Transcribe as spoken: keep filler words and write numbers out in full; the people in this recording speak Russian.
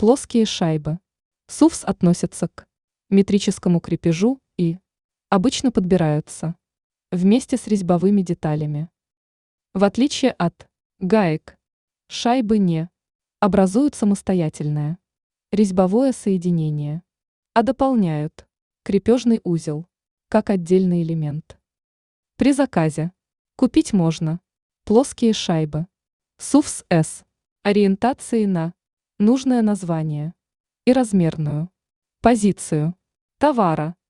Плоские шайбы. СУФС относятся к метрическому крепежу и обычно подбираются вместе с резьбовыми деталями. В отличие от гаек, шайбы не образуют самостоятельное резьбовое соединение, а дополняют крепежный узел как отдельный элемент. При заказе купить можно плоские шайбы СУФС С ориентации на нужное название и размерную позицию товара.